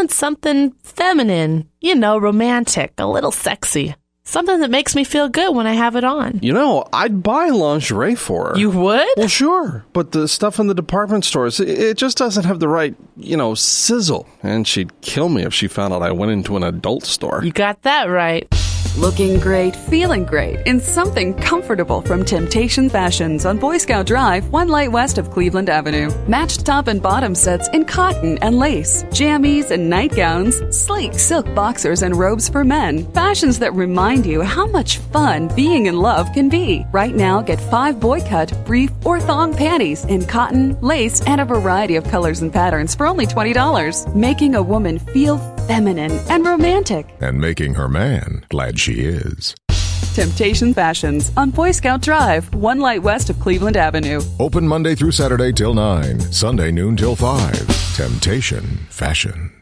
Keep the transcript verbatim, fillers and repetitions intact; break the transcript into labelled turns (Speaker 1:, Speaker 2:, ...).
Speaker 1: want something feminine, you know, romantic, a little sexy. Something that makes me feel good when I have it on.
Speaker 2: You know, I'd buy lingerie for her.
Speaker 1: You would?
Speaker 2: Well, sure. But the stuff in the department stores, it, it just doesn't have the right, you know, sizzle. And she'd kill me if she found out I went into an adult store.
Speaker 1: You got that right.
Speaker 3: Looking great, feeling great in something comfortable from Temptation Fashions on Boy Scout Drive, one light west of Cleveland Avenue. Matched top and bottom sets in cotton and lace, jammies and nightgowns, sleek silk boxers and robes for men. Fashions that remind you how much fun being in love can be. Right now, get five boy cut, brief, or thong panties in cotton, lace, and a variety of colors and patterns for only twenty dollars. Making a woman feel feminine and romantic.
Speaker 4: And making her man glad she is.
Speaker 3: Temptation Fashions on Boy Scout Drive, one light west of Cleveland Avenue.
Speaker 4: Open Monday through Saturday till nine, Sunday noon till five. Temptation Fashions.